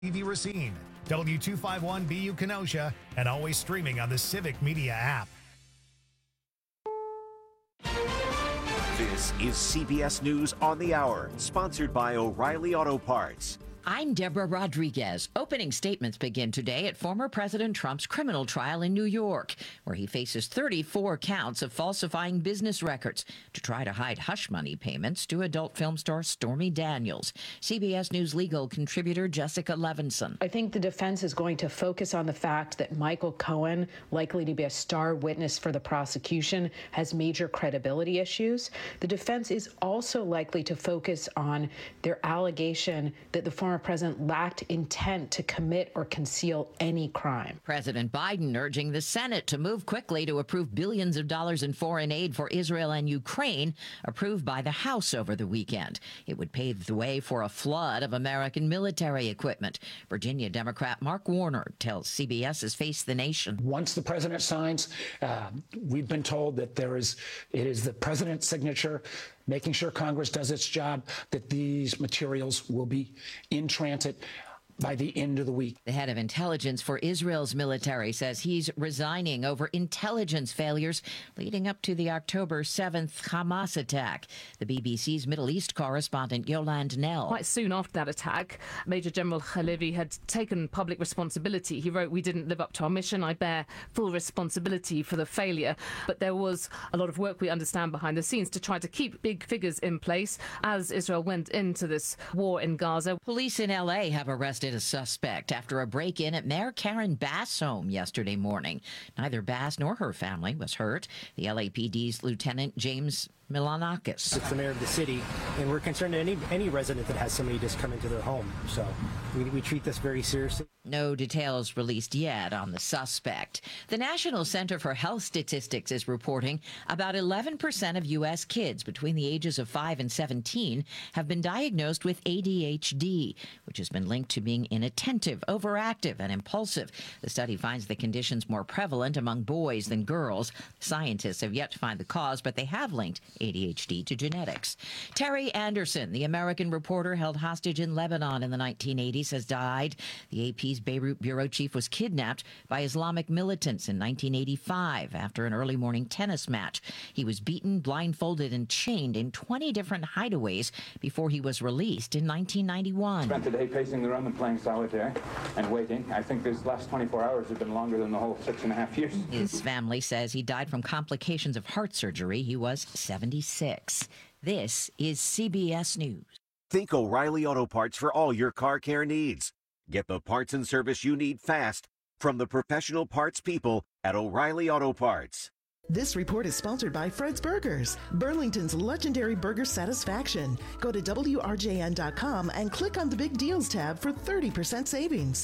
TV Racine, W251BU Kenosha, and always streaming on the Civic Media app. This is CBS News on the Hour, sponsored by O'Reilly Auto Parts. I'm Deborah Rodriguez. Opening statements begin today at former President Trump's criminal trial in New York, where he faces 34 counts of falsifying business records to try to hide hush money payments to adult film star Stormy Daniels. CBS News legal contributor Jessica Levinson. I think the defense is going to focus on the fact that Michael Cohen, likely to be a star witness for the prosecution, has major credibility issues. The defense is also likely to focus on their allegation that the former president lacked intent to commit or conceal any crime. President Biden urging the Senate to move quickly to approve billions of dollars in foreign aid for Israel and Ukraine, approved by the House over the weekend. It would pave the way for a flood of American military equipment. Virginia Democrat Mark Warner tells CBS's Face the Nation. Once the president signs, we've been told that it is the president's signature, making sure Congress does its job, that these materials will be in transit by the end of the week. The head of intelligence for Israel's military says he's resigning over intelligence failures leading up to the October 7th Hamas attack. The BBC's Middle East correspondent Yolande Nell. Quite soon after that attack, Major General Halevi had taken public responsibility. He wrote, "We didn't live up to our mission. I bear full responsibility for the failure." But there was a lot of work, we understand, behind the scenes to try to keep big figures in place as Israel went into this war in Gaza. Police in L.A. have arrested a suspect after a break-in at Mayor Karen Bass' home yesterday morning. Neither Bass nor her family was hurt. The LAPD's Lieutenant James Milanakis. It's the mayor of the city, and we're concerned that any resident that has somebody just come into their home. So we treat this very seriously. No details released yet on the suspect. The National Center for Health Statistics is reporting about 11% of U.S. kids between the ages of 5 and 17 have been diagnosed with ADHD, which has been linked to being inattentive, overactive, and impulsive. The study finds the conditions more prevalent among boys than girls. Scientists have yet to find the cause, but they have linked ADHD to genetics. Terry Anderson, the American reporter held hostage in Lebanon in the 1980s, has died. The AP's Beirut bureau chief was kidnapped by Islamic militants in 1985 after an early morning tennis match. He was beaten, blindfolded, and chained in 20 different hideaways before he was released in 1991. Spent the day pacing the room and playing solitaire and waiting. I think these last 24 hours have been longer than the whole 6.5 years. His family says he died from complications of heart surgery. He was 76. This is CBS News. Think O'Reilly Auto Parts for all your car care needs. Get the parts and service you need fast from the professional parts people at O'Reilly Auto Parts. This report is sponsored by Fred's Burgers, Burlington's legendary burger satisfaction. Go to WRJN.com and click on the Big Deals tab for 30% savings.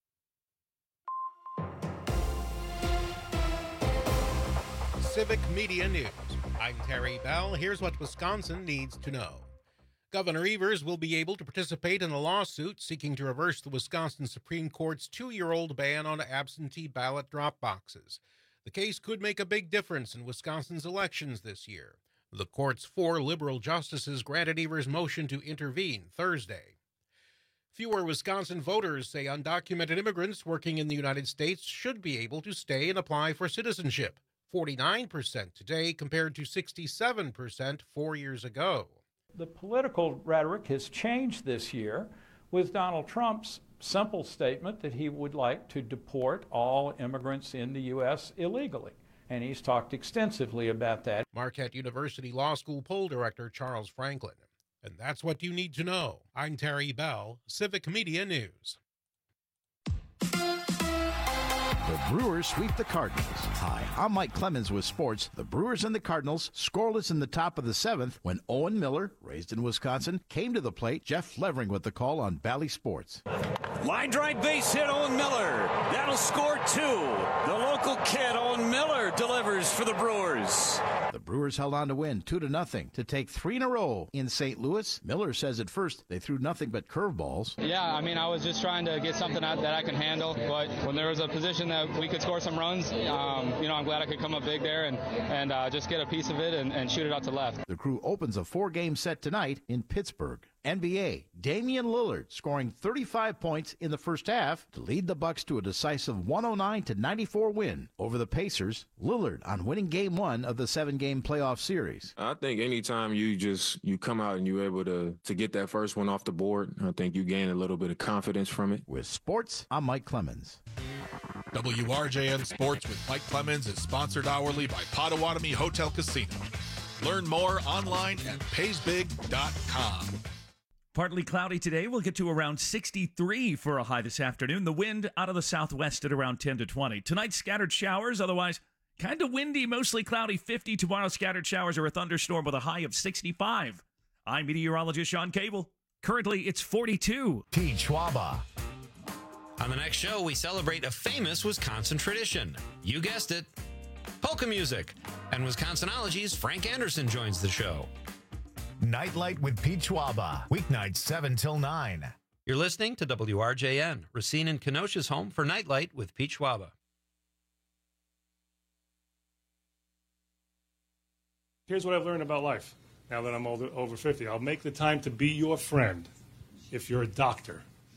Civic Media News. I'm Terry Bell. Here's what Wisconsin needs to know. Governor Evers will be able to participate in a lawsuit seeking to reverse the Wisconsin Supreme Court's 2-year-old ban on absentee ballot drop boxes. The case could make a big difference in Wisconsin's elections this year. The court's 4 liberal justices granted Evers' motion to intervene Thursday. Fewer Wisconsin voters say undocumented immigrants working in the United States should be able to stay and apply for citizenship. 49% today compared to 67% 4 years ago. The political rhetoric has changed this year with Donald Trump's simple statement that he would like to deport all immigrants in the U.S. illegally. And he's talked extensively about that. Marquette University Law School poll director Charles Franklin. And that's what you need to know. I'm Terry Bell, Civic Media News. The Brewers sweep the Cardinals. Hi, I'm Mike Clemens with sports. The Brewers and the Cardinals scoreless in the top of the 7th when Owen Miller, raised in Wisconsin, came to the plate. Jeff Levering with the call on Bally Sports. Line drive base hit, Owen Miller. That'll score 2. The local kid, Owen Miller, delivers for the Brewers. The Brewers held on to win 2-0 to take 3 in a row in St. Louis. Miller says at first they threw nothing but curveballs. Yeah, I was just trying to get something out that I can handle. But when there was a position that we could score some runs, I'm glad I could come up big there and just get a piece of it and shoot it out to left. The Crew opens a 4-game set tonight in Pittsburgh. NBA, Damian Lillard scoring 35 points in the first half to lead the Bucks to a decisive 109-94 win over the Pacers. Lillard on winning Game 1 of the 7-game playoff series. I think anytime you come out and you're able to get that first one off the board, I think you gain a little bit of confidence from it. With sports, I'm Mike Clemens. WRJN Sports with Mike Clemens is sponsored hourly by Potawatomi Hotel Casino. Learn more online at paysbig.com. Partly cloudy today. We'll get to around 63 for a high this afternoon. The wind out of the southwest at around 10 to 20. Tonight, scattered showers. Otherwise, kind of windy, mostly cloudy, 50. Tomorrow, scattered showers or a thunderstorm with a high of 65. I'm meteorologist Sean Cable. Currently, it's 42. Pete Schwaba. On the next show, we celebrate a famous Wisconsin tradition. You guessed it, polka music. And Wisconsinology's Frank Anderson joins the show. Nightlight with Pete Schwaba. Weeknights 7 till 9. You're listening to WRJN, Racine and Kenosha's home for Nightlight with Pete Schwaba. Here's what I've learned about life now that I'm over 50. I'll make the time to be your friend if you're a doctor.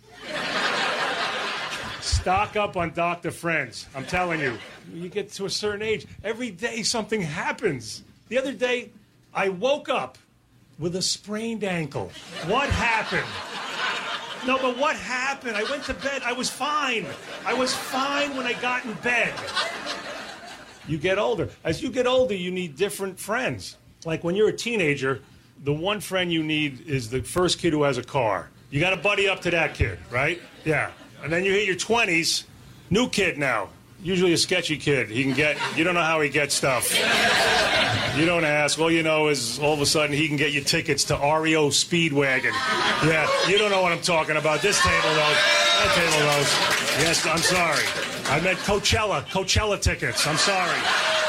Stock up on doctor friends. I'm telling you. You get to a certain age, every day something happens. The other day, I woke up with a sprained ankle. What happened? No, but what happened? I went to bed. I was fine. I was fine when I got in bed. You get older. As you get older, you need different friends. Like when you're a teenager, the one friend you need is the first kid who has a car. You got to buddy up to that kid, right? Yeah. And then you hit your 20s, new kid now. Usually a sketchy kid. You don't know how he gets stuff. You don't ask. All you know is all of a sudden he can get you tickets to REO Speedwagon. Yeah, you don't know what I'm talking about. This table knows. That table knows. Yes, I'm sorry. I meant Coachella tickets. I'm sorry.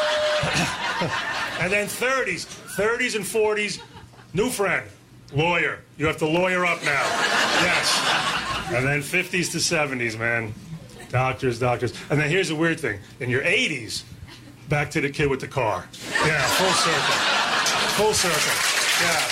And then 30s and 40s, new friend, lawyer. You have to lawyer up now. Yes. And then 50s to 70s, man. Doctors. And then here's the weird thing. In your 80s, back to the kid with the car. Yeah, full circle. Full circle. Yeah.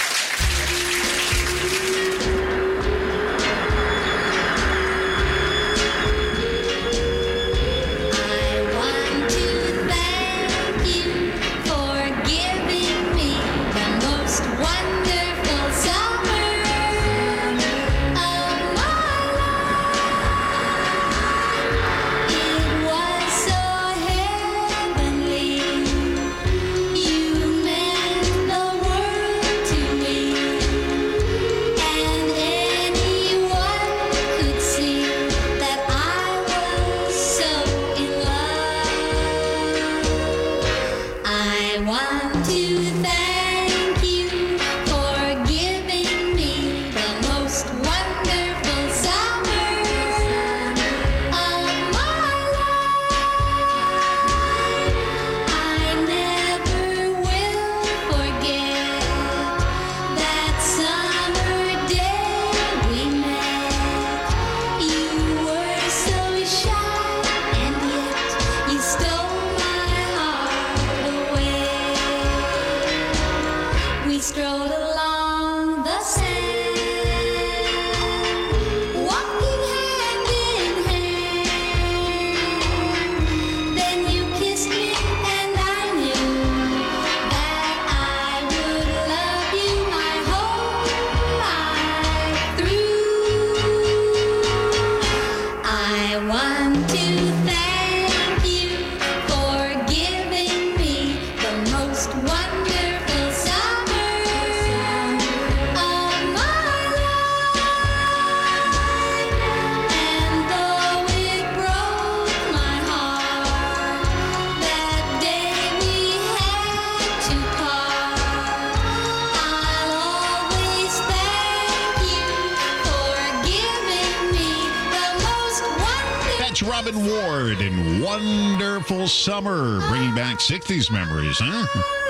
Robin Ward in Wonderful Summer, bringing back 60s memories, huh?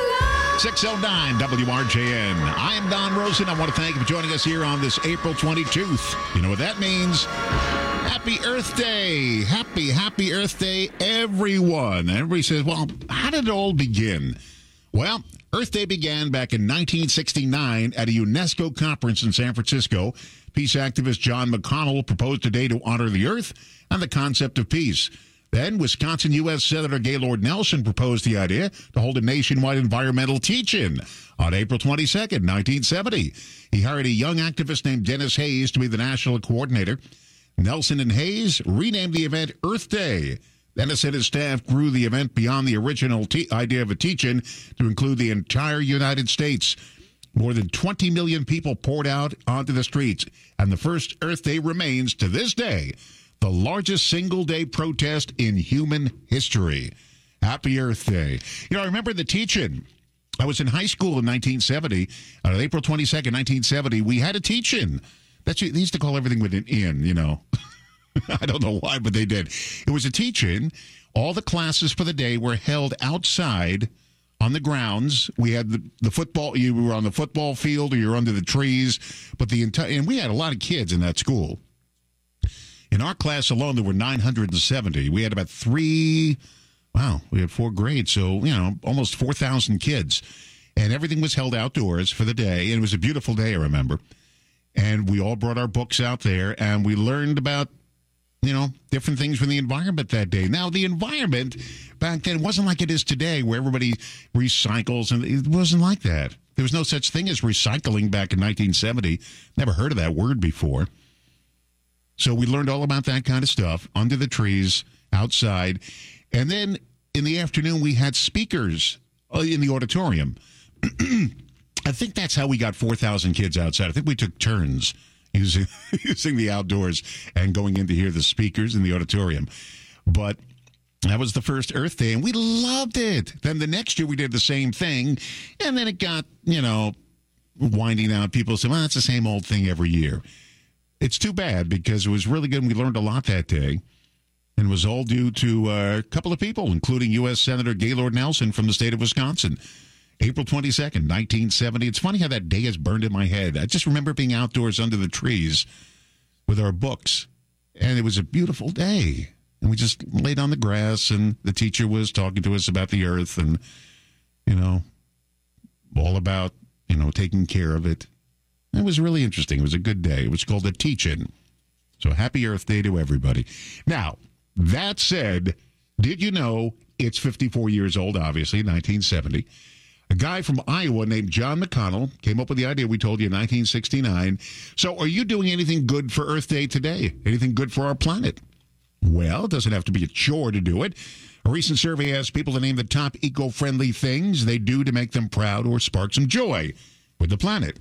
609 WRJN. I am Don Rosen. I want to thank you for joining us here on this April 22nd. You know what that means? Happy Earth Day. Happy Earth Day, everyone. Everybody says, well, how did it all begin? Well, Earth Day began back in 1969 at a UNESCO conference in San Francisco. Peace activist John McConnell proposed a day to honor the Earth and the concept of peace. Then, Wisconsin U.S. Senator Gaylord Nelson proposed the idea to hold a nationwide environmental teach-in on April 22nd, 1970. He hired a young activist named Dennis Hayes to be the national coordinator. Nelson and Hayes renamed the event Earth Day. Dennis and his staff grew the event beyond the original idea of a teach-in to include the entire United States. More than 20 million people poured out onto the streets, and the first Earth Day remains, to this day, the largest single-day protest in human history. Happy Earth Day. You know, I remember the teach-in. I was in high school in 1970. On April 22nd, 1970, we had a teach-in. They used to call everything with an in, you know. I don't know why, but they did. It was a teach-in. All the classes for the day were held outside on the grounds. We had the football. You were on the football field or you were under the trees. But and we had a lot of kids in that school. In our class alone, there were 970. We had about we had 4 grades. So, you know, almost 4,000 kids. And everything was held outdoors for the day. And it was a beautiful day, I remember. And we all brought our books out there, and we learned about, you know, different things from the environment that day. Now, the environment back then wasn't like it is today, where everybody recycles, and it wasn't like that. There was no such thing as recycling back in 1970. Never heard of that word before. So we learned all about that kind of stuff under the trees, outside. And then in the afternoon, we had speakers in the auditorium. I think that's how we got 4,000 kids outside. I think we took turns using the outdoors and going in to hear the speakers in the auditorium. But that was the first Earth Day, and we loved it. Then the next year we did the same thing, and then it got, you know, winding out. People said, well, it's the same old thing every year. It's too bad, because it was really good, and we learned a lot that day. And it was all due to a couple of people, including U.S. Senator Gaylord Nelson from the state of Wisconsin. April 22nd, 1970. It's funny how that day is burned in my head. I just remember being outdoors under the trees with our books, and it was a beautiful day. And we just laid on the grass, and the teacher was talking to us about the earth and, you know, all about, you know, taking care of it. It was really interesting. It was a good day. It was called a teach-in. So happy Earth Day to everybody. Now, that said, did you know it's 54 years old, obviously, 1970. A guy from Iowa named John McConnell came up with the idea we told you in 1969. So are you doing anything good for Earth Day today? Anything good for our planet? Well, it doesn't have to be a chore to do it. A recent survey asked people to name the top eco-friendly things they do to make them proud or spark some joy with the planet.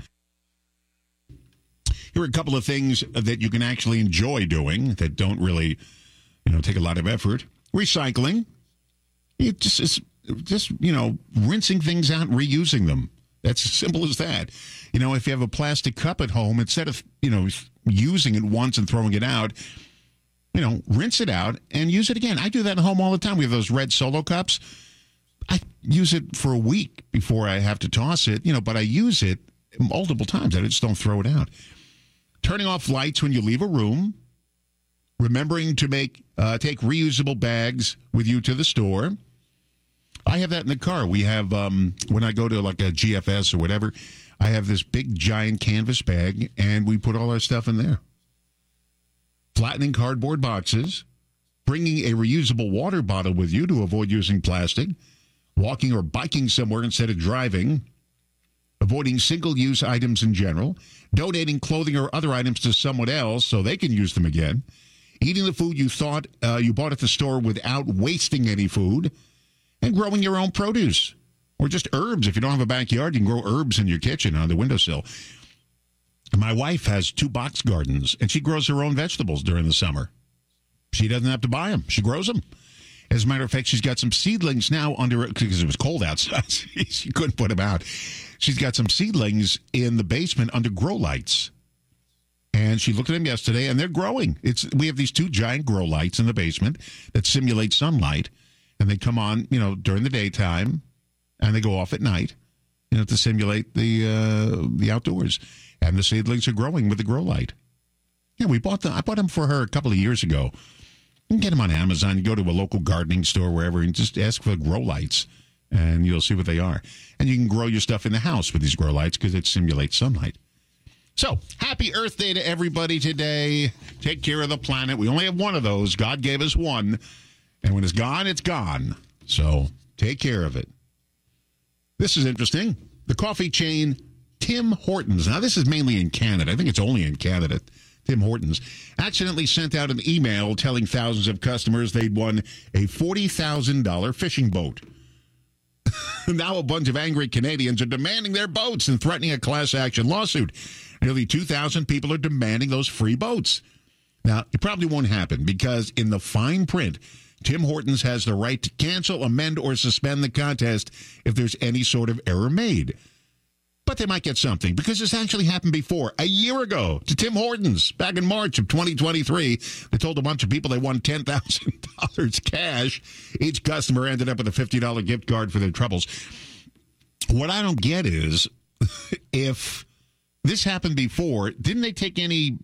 Here are a couple of things that you can actually enjoy doing that don't really, you know, take a lot of effort. Recycling. It just, you know, rinsing things out and reusing them. That's as simple as that. You know, if you have a plastic cup at home, instead of, you know, using it once and throwing it out, you know, rinse it out and use it again. I do that at home all the time. We have those red Solo cups. I use it for a week before I have to toss it, you know, but I use it multiple times. I just don't throw it out. Turning off lights when you leave a room. Remembering to take reusable bags with you to the store. I have that in the car. We have, when I go to like a GFS or whatever, I have this big giant canvas bag, and we put all our stuff in there. Flattening cardboard boxes. Bringing a reusable water bottle with you to avoid using plastic. Walking or biking somewhere instead of driving. Avoiding single-use items in general. Donating clothing or other items to someone else so they can use them again. Eating the food you thought you bought at the store without wasting any food. And growing your own produce. Or just herbs. If you don't have a backyard, you can grow herbs in your kitchen on the windowsill. My wife has 2 box gardens, and she grows her own vegetables during the summer. She doesn't have to buy them. She grows them. As a matter of fact, she's got some seedlings now under it because it was cold outside. She couldn't put them out. She's got some seedlings in the basement under grow lights. And she looked at them yesterday, and they're growing. We have these 2 giant grow lights in the basement that simulate sunlight, and they come on, you know, during the daytime, and they go off at night, you know, to simulate the outdoors. And the seedlings are growing with the grow light. Yeah, I bought them for her a couple of years ago. You can get them on Amazon. You go to a local gardening store, wherever, and just ask for grow lights. and you'll see what they are. And you can grow your stuff in the house with these grow lights because it simulates sunlight. So, happy Earth Day to everybody today. Take care of the planet. We only have one of those. God gave us one. And when it's gone, it's gone. So, take care of it. This is interesting. The coffee chain Tim Hortons. Now, this is mainly in Canada. I think it's only in Canada. Tim Hortons accidentally sent out an email telling thousands of customers they'd won a $40,000 fishing boat. Now a bunch of angry Canadians are demanding their boats and threatening a class action lawsuit. Nearly 2,000 people are demanding those free boats. Now, it probably won't happen because in the fine print, Tim Hortons has the right to cancel, amend, or suspend the contest if there's any sort of error made. But they might get something because this actually happened before, a year ago, to Tim Hortons. Back in March of 2023, they told a bunch of people they won $10,000 cash. Each customer ended up with a $50 gift card for their troubles. What I don't get is, if this happened before, didn't they take any,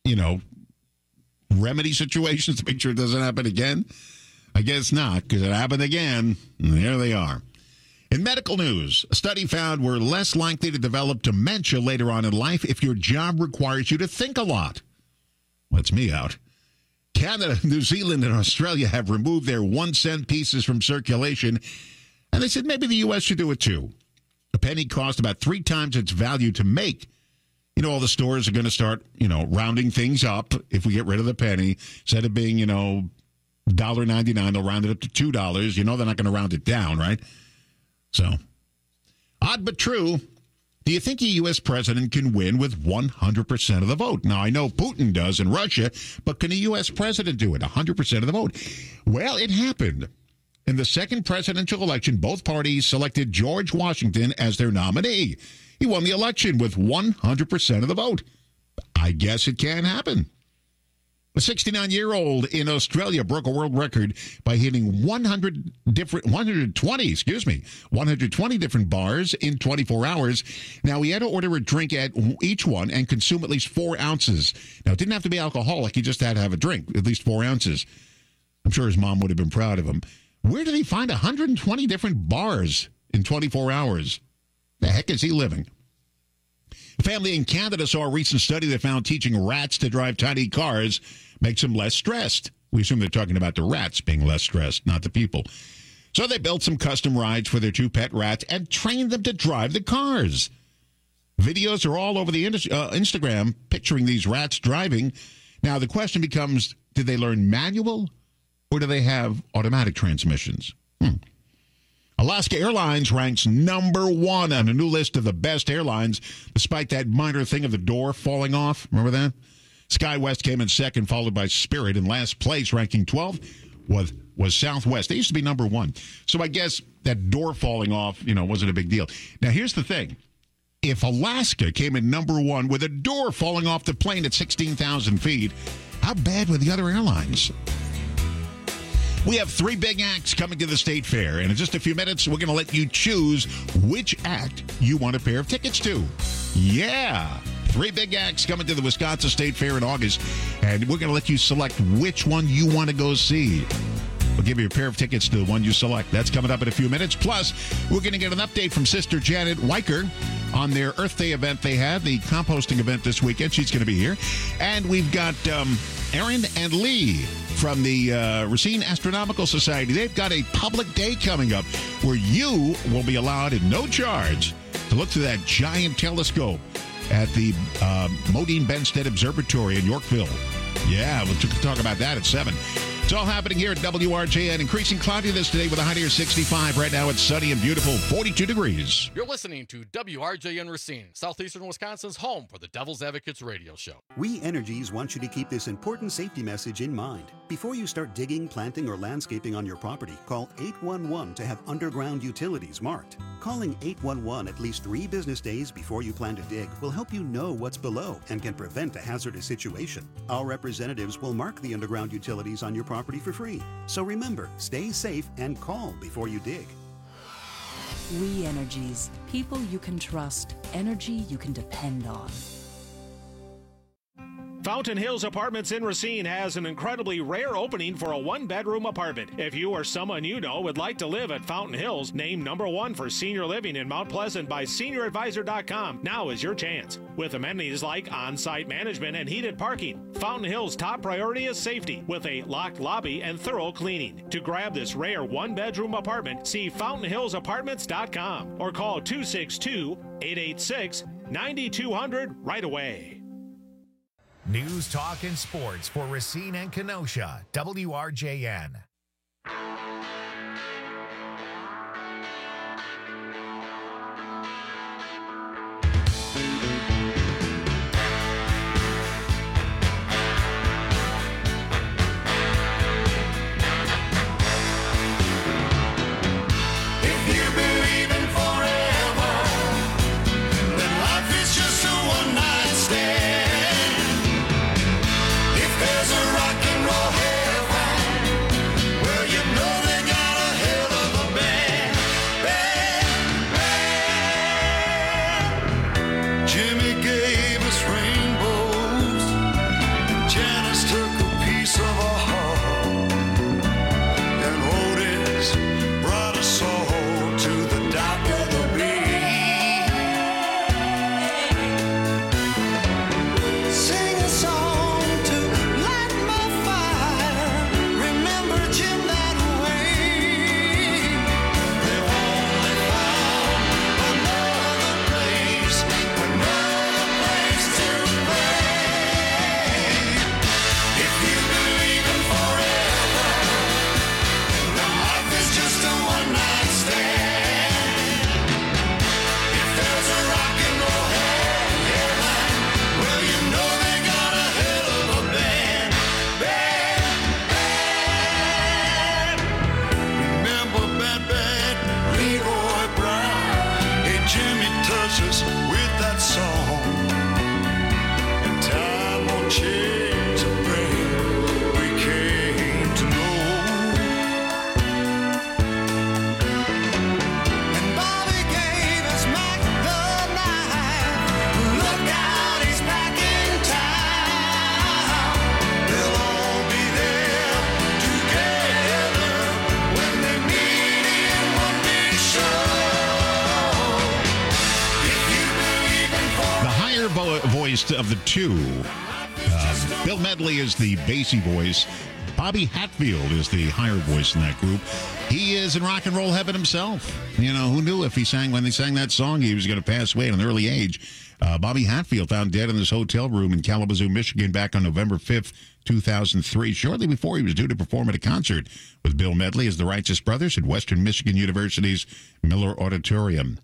remedy situations to make sure it doesn't happen again? I guess not, because it happened again, and there they are. In medical news, a study found we're less likely to develop dementia later on in life if your job requires you to think a lot. Lets me out. Canada, New Zealand, and Australia have removed their 1-cent pieces from circulation, and they said maybe the U.S. should do it too. A penny cost about 3 times its value to make. All the stores are going to start, rounding things up if we get rid of the penny. Instead of being, $1.99, they'll round it up to $2. They're not going to round it down, right? So, odd but true. Do you think a U.S. president can win with 100% of the vote? Now, I know Putin does in Russia, but can a U.S. president do it, 100% of the vote? Well, it happened. In the second presidential election, both parties selected George Washington as their nominee. He won the election with 100% of the vote. I guess it can happen. A 69-year-old in Australia broke a world record by hitting 120 different bars in 24 hours. Now, he had to order a drink at each one and consume at least 4 ounces. Now, it didn't have to be alcoholic. He just had to have a drink, at least 4 ounces. I'm sure his mom would have been proud of him. Where did he find 120 different bars in 24 hours? The heck is he living? A family in Canada saw a recent study that found teaching rats to drive tiny cars makes them less stressed. We assume they're talking about the rats being less stressed, not the people. So they built some custom rides for their 2 pet rats and trained them to drive the cars. Videos are all over the Instagram picturing these rats driving. Now, the question becomes, did they learn manual or do they have automatic transmissions? Alaska Airlines ranks number 1 on a new list of the best airlines, despite that minor thing of the door falling off. Remember that? SkyWest came in second, followed by Spirit. In last place, ranking 12th, was Southwest. They used to be number 1. So I guess that door falling off, wasn't a big deal. Now, here's the thing. If Alaska came in number 1 with a door falling off the plane at 16,000 feet, how bad were the other airlines? We have 3 big acts coming to the State Fair, and in just a few minutes, we're going to let you choose which act you want a pair of tickets to. Yeah! 3 big acts coming to the Wisconsin State Fair in August, and we're going to let you select which one you want to go see. We'll give you a pair of tickets to the one you select. That's coming up in a few minutes. Plus, we're going to get an update from Sister Janet Weicker on their Earth Day event they had, the composting event this weekend. She's going to be here. And we've got Aaron and Lee from the Racine Astronomical Society. They've got a public day coming up where you will be allowed at no charge to look through that giant telescope at the Modine Benstead Observatory in Yorkville. Yeah, we'll talk about that at 7. It's all happening here at WRJN. Increasing cloudiness today with a high near 65. Right now it's sunny and beautiful, 42 degrees. You're listening to WRJN Racine, southeastern Wisconsin's home for the Devil's Advocates radio show. We Energies want you to keep this important safety message in mind. Before you start digging, planting, or landscaping on your property, call 811 to have underground utilities marked. Calling 811 at least 3 business days before you plan to dig will help you know what's below and can prevent a hazardous situation. Our representatives will mark the underground utilities on your property for free. So remember, stay safe and call before you dig. We Energies. People you can trust. Energy you can depend on. Fountain Hills Apartments in Racine has an incredibly rare opening for a one-bedroom apartment. If you or someone you know would like to live at Fountain Hills, named #1 for senior living in Mount Pleasant by SeniorAdvisor.com, now is your chance. With amenities like on-site management and heated parking, Fountain Hills' top priority is safety, with a locked lobby and thorough cleaning. To grab this rare one-bedroom apartment, see FountainHillsApartments.com or call 262-886-9200 right away. News, talk, and sports for Racine and Kenosha. WRJN. Of the two, Bill Medley is the bassy voice. Bobby Hatfield is the higher voice in that group. He is in rock and roll heaven himself. You know, who knew if when they sang that song, he was going to pass away at an early age. Bobby Hatfield found dead in his hotel room in Kalamazoo, Michigan back on November 5th, 2003, shortly before he was due to perform at a concert with Bill Medley as the Righteous Brothers at Western Michigan University's Miller Auditorium.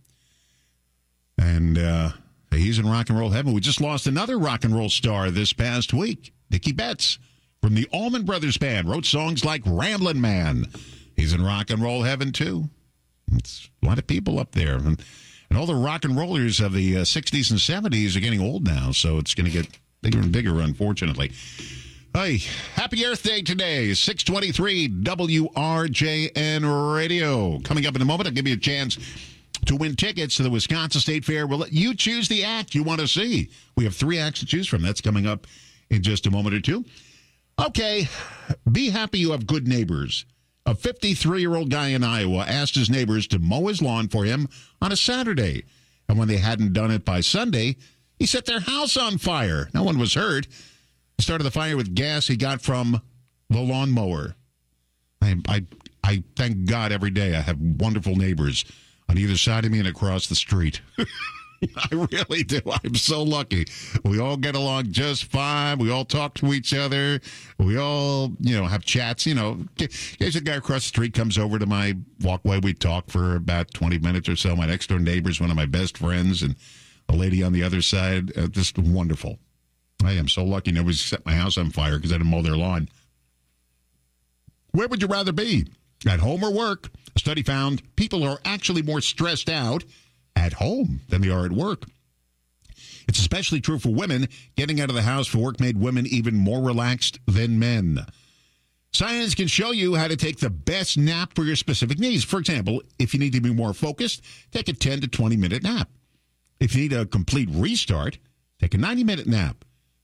And, he's in rock and roll heaven. We just lost another rock and roll star this past week. Dickie Betts from the Allman Brothers Band wrote songs like Ramblin' Man. He's in rock and roll heaven, too. It's a lot of people up there. And all the rock and rollers of the 60s and 70s are getting old now, so it's going to get bigger and bigger, unfortunately. Hey, happy Earth Day today, 623 WRJN Radio. Coming up in a moment, I'll give you a chance to win tickets to the Wisconsin State Fair. We'll let you choose the act you want to see. We have 3 acts to choose from. That's coming up in just a moment or two. Okay, be happy you have good neighbors. A 53-year-old guy in Iowa asked his neighbors to mow his lawn for him on a Saturday. And when they hadn't done it by Sunday, he set their house on fire. No one was hurt. He started the fire with gas he got from the lawnmower. I thank God every day I have wonderful neighbors on either side of me and across the street. I really do. I'm so lucky. We all get along just fine. We all talk to each other. We all, have chats. There's a guy across the street comes over to my walkway. We talk for about 20 minutes or so. My next door neighbor is one of my best friends, and a lady on the other side. Just wonderful. I am so lucky nobody set my house on fire because I didn't mow their lawn. Where would you rather be? At home or work? A study found people are actually more stressed out at home than they are at work. It's especially true for women. Getting out of the house for work made women even more relaxed than men. Science can show you how to take the best nap for your specific needs. For example, if you need to be more focused, take a 10 to 20-minute nap. If you need a complete restart, take a 90-minute nap.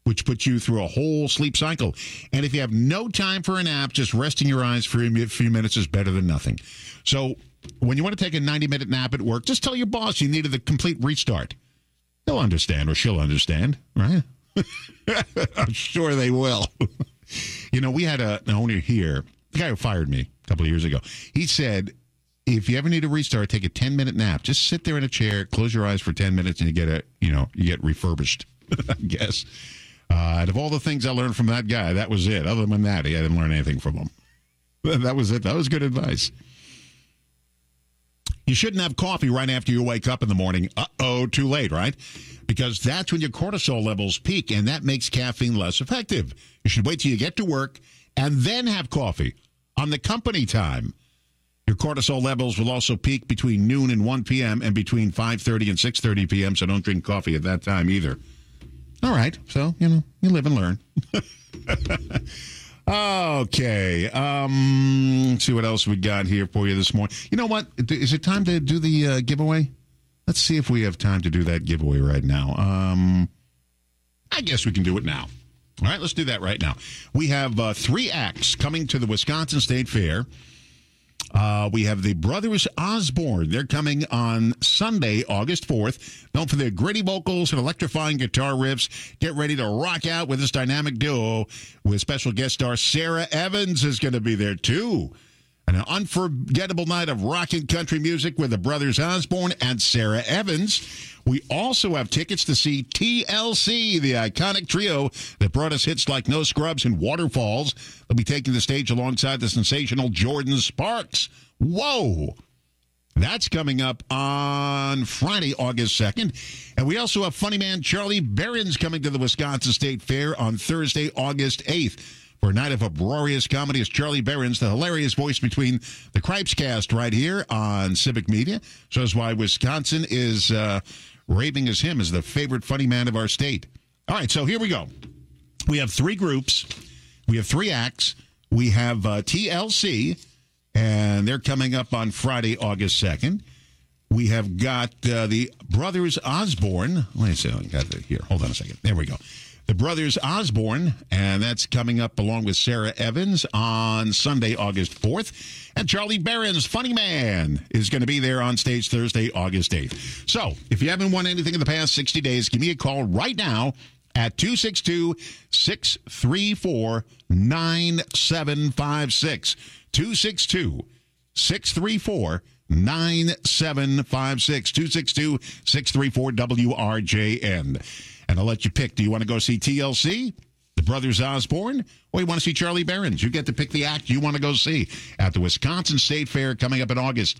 which puts you through a whole sleep cycle. And if you have no time for a nap, just resting your eyes for a few minutes is better than nothing. So when you want to take a 90-minute nap at work, just tell your boss you needed a complete restart. They'll understand, or she'll understand, right? I'm sure they will. You know, we had an owner here, the guy who fired me a couple of years ago. He said, if you ever need a restart, take a 10-minute nap. Just sit there in a chair, close your eyes for 10 minutes, and you get refurbished, I guess. Out of all the things I learned from that guy, that was it. Other than that, I didn't learn anything from him. That was it. That was good advice. You shouldn't have coffee right after you wake up in the morning. Too late, right? Because that's when your cortisol levels peak, and that makes caffeine less effective. You should wait till you get to work and then have coffee on the company time. Your cortisol levels will also peak between noon and 1 p.m. and between 5:30 and 6:30 p.m., so don't drink coffee at that time either. All right, so, you live and learn. Okay, see what else we got here for you this morning. You know what? Is it time to do the giveaway? Let's see if we have time to do that giveaway right now. I guess we can do it now. All right, let's do that right now. We have 3 acts coming to the Wisconsin State Fair. We have the Brothers Osborne. They're coming on Sunday, August 4th. Known for their gritty vocals and electrifying guitar riffs. Get ready to rock out with this dynamic duo with special guest star Sarah Evans is going to be there, too. And an unforgettable night of rock and country music with the Brothers Osborne and Sarah Evans. We also have tickets to see TLC, the iconic trio that brought us hits like No Scrubs and Waterfalls. They'll be taking the stage alongside the sensational Jordan Sparks. Whoa! That's coming up on Friday, August 2nd. And we also have funny man Charlie Berens coming to the Wisconsin State Fair on Thursday, August 8th. For a night of uproarious comedy is Charlie Berens, the hilarious voice between the Cripes cast right here on Civic Media. Shows why Wisconsin is raving as him as the favorite funny man of our state. All right, so here we go. We have 3 groups. We have 3 acts. We have TLC, and they're coming up on Friday, August 2nd. We have got the Brothers Osborne. Let me see. I got it here. Hold on a second. There we go. The Brothers Osborne, and that's coming up along with Sarah Evans on Sunday, August 4th. And Charlie Berens, Funny Man, is going to be there on stage Thursday, August 8th. So, if you haven't won anything in the past 60 days, give me a call right now at 262-634-9756. 262-634-9756. 262-634-WRJN. And I'll let you pick. Do you want to go see TLC, the Brothers Osborne, or you want to see Charlie Berens? You get to pick the act you want to go see at the Wisconsin State Fair coming up in August.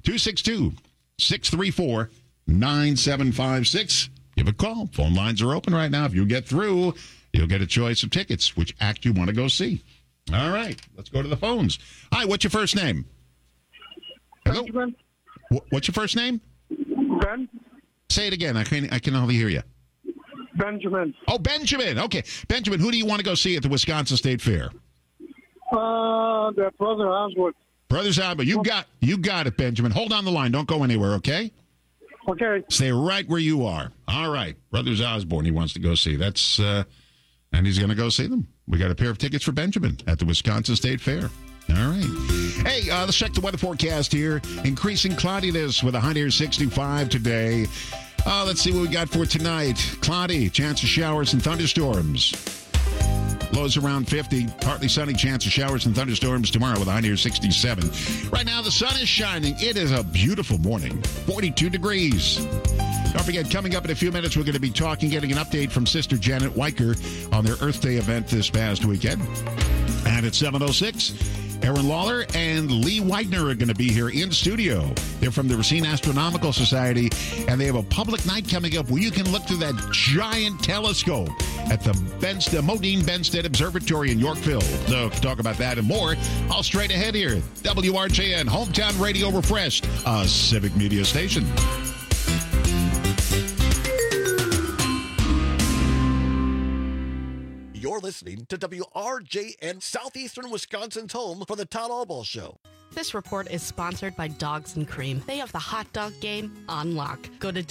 262-634-9756. Give a call. Phone lines are open right now. If you get through, you'll get a choice of tickets, which act you want to go see. All right, let's go to the phones. Hi, what's your first name? Hello? Benjamin. What's your first name? Ben. Say it again. I can hardly hear you. Benjamin. Oh, Benjamin. Okay. Benjamin, who do you want to go see at the Wisconsin State Fair? The Brothers Osborne. Brothers Osborne. You got it, Benjamin. Hold on the line. Don't go anywhere, okay? Okay. Stay right where you are. All right. Brothers Osborne he wants to go see. That's and he's going to go see them. We got a pair of tickets for Benjamin at the Wisconsin State Fair. All right. Hey, let's check the weather forecast here. Increasing cloudiness with a high near 65 today. Let's see what we got for tonight. Cloudy, chance of showers and thunderstorms. Lows around 50. Partly sunny, chance of showers and thunderstorms tomorrow with a high near 67. Right now, the sun is shining. It is a beautiful morning. 42 degrees. Don't forget, coming up in a few minutes, we're going to be getting an update from Sister Janet Weicker on their Earth Day event this past weekend. And at 7:06, Aaron Lawler and Lee Widener are going to be here in studio. They're from the Racine Astronomical Society, and they have a public night coming up where you can look through that giant telescope at the Modine Benstead Observatory in Yorkville. So to talk about that and more, all straight ahead here. WRJN, Hometown Radio Refreshed, a Civic Media station. You're listening to WRJN, Southeastern Wisconsin's home for the Todd Albaugh Show. This report is sponsored by Dogs and Cream. They have the hot dog game on lock. Go to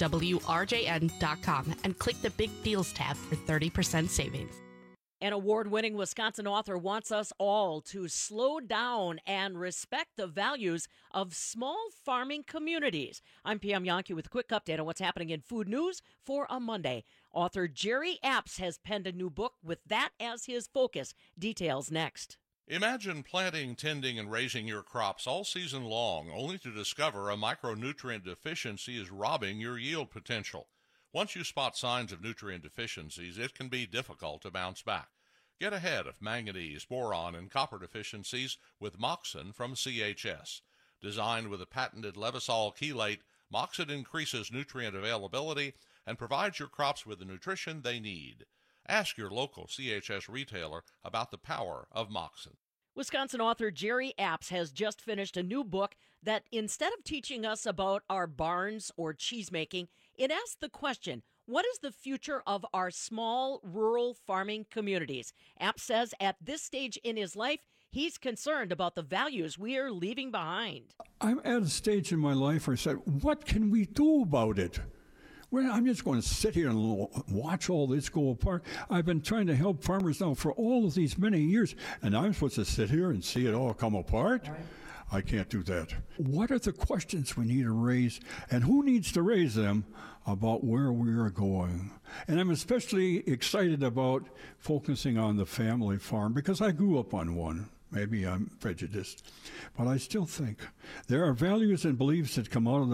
WRJN.com and click the Big Deals tab for 30% savings. An award-winning Wisconsin author wants us all to slow down and respect the values of small farming communities. I'm Pam Yankee with a quick update on what's happening in food news for a Monday. Author Jerry Apps has penned a new book with that as his focus. Details next. Imagine planting, tending, and raising your crops all season long, only to discover a micronutrient deficiency is robbing your yield potential. Once you spot signs of nutrient deficiencies, it can be difficult to bounce back. Get ahead of manganese, boron, and copper deficiencies with Moxin from CHS. Designed with a patented Levisol chelate, Moxin increases nutrient availability and provides your crops with the nutrition they need. Ask your local CHS retailer about the power of Moxin. Wisconsin author Jerry Apps has just finished a new book that, instead of teaching us about our barns or cheese making, it asks the question, what is the future of our small rural farming communities? Apps says at this stage in his life, he's concerned about the values we are leaving behind. I'm at a stage in my life where I said, what can we do about it? Well, I'm just going to sit here and watch all this go apart. I've been trying to help farmers now for all of these many years, and I'm supposed to sit here and see it all come apart? Right. I can't do that. What are the questions we need to raise, and who needs to raise them about where we are going? And I'm especially excited about focusing on the family farm because I grew up on one. Maybe I'm prejudiced, but I still think there are values and beliefs that come out of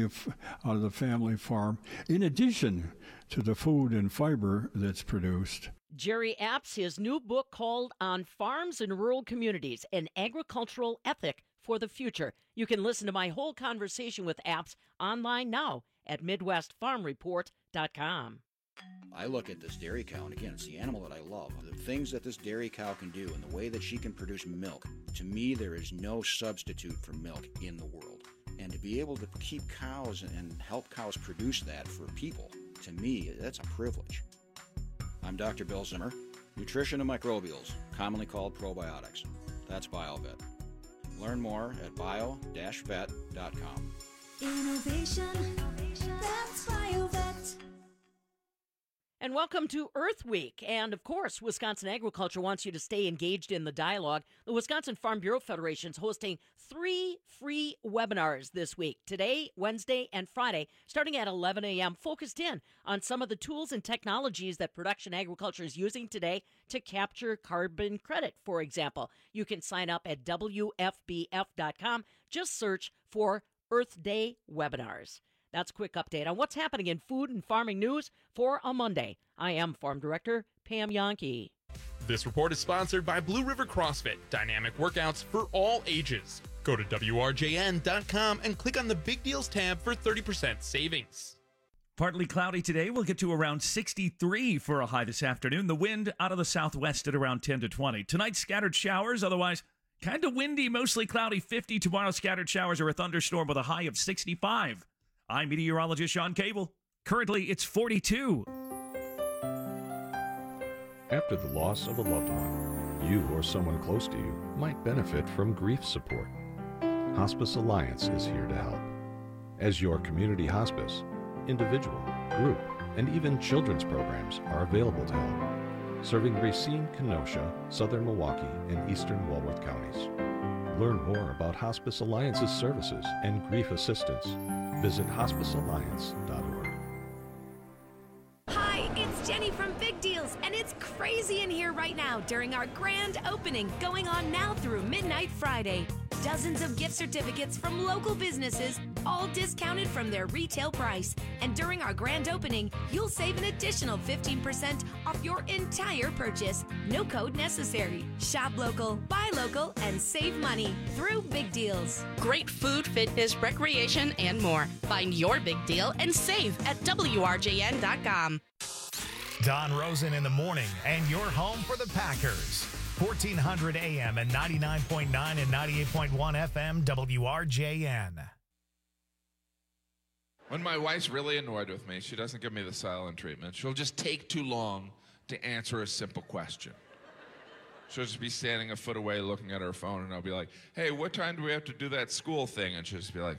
the family farm, in addition to the food and fiber that's produced. Jerry Apps, his new book called On Farms and Rural Communities, an Agricultural Ethic for the Future. You can listen to my whole conversation with Apps online now at MidwestFarmReport.com. I look at this dairy cow, and again, it's the animal that I love. The things that this dairy cow can do and the way that she can produce milk, to me, there is no substitute for milk in the world. And to be able to keep cows and help cows produce that for people, to me, that's a privilege. I'm Dr. Bill Zimmer, nutrition and microbials, commonly called probiotics. That's BioVet. Learn more at bio-vet.com. Innovation, that's BioVet. And welcome to Earth Week. And of course, Wisconsin Agriculture wants you to stay engaged in the dialogue. The Wisconsin Farm Bureau Federation is hosting 3 free webinars this week, today, Wednesday, and Friday, starting at 11 a.m., focused in on some of the tools and technologies that production agriculture is using today to capture carbon credit, for example. You can sign up at WFBF.com. Just search for Earth Day webinars. That's a quick update on what's happening in food and farming news for a Monday. I am Farm Director Pam Yankee. This report is sponsored by Blue River CrossFit, dynamic workouts for all ages. Go to WRJN.com and click on the Big Deals tab for 30% savings. Partly cloudy today. We'll get to around 63 for a high this afternoon. The wind out of the southwest at around 10 to 20. Tonight, scattered showers, otherwise kind of windy, mostly cloudy, 50. Tomorrow, scattered showers or a thunderstorm with a high of 65. I'm meteorologist Sean Cable. Currently, it's 42. After the loss of a loved one, you or someone close to you might benefit from grief support. Hospice Alliance is here to help. As your community hospice, individual, group, and even children's programs are available to help, serving Racine, Kenosha, southern Milwaukee, and eastern Walworth counties. Learn more about Hospice Alliance's services and grief assistance. Visit hospicealliance.org. Hi, it's Jenny from Big Deals, and it's crazy in here right now during our grand opening going on now through midnight Friday. Dozens of gift certificates from local businesses, all discounted from their retail price. And during our grand opening, you'll save an additional 15% off your entire purchase. No code necessary. Shop local, buy local, and save money through Big Deals. Great food, fitness, recreation, and more. Find your big deal and save at WRJN.com. Don Rosen in the morning, and your home for the Packers. 1400 AM and 99.9 and 98.1 FM WRJN. When my wife's really annoyed with me, she doesn't give me the silent treatment. She'll just take too long to answer a simple question. She'll just be standing a foot away looking at her phone, and I'll be like, hey, what time do we have to do that school thing? And she'll just be like,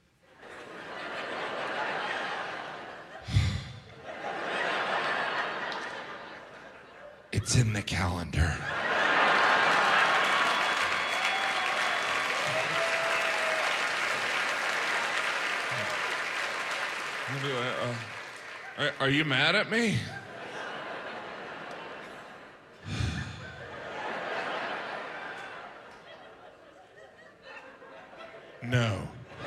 it's in the calendar. I'll be like, are you mad at me? No.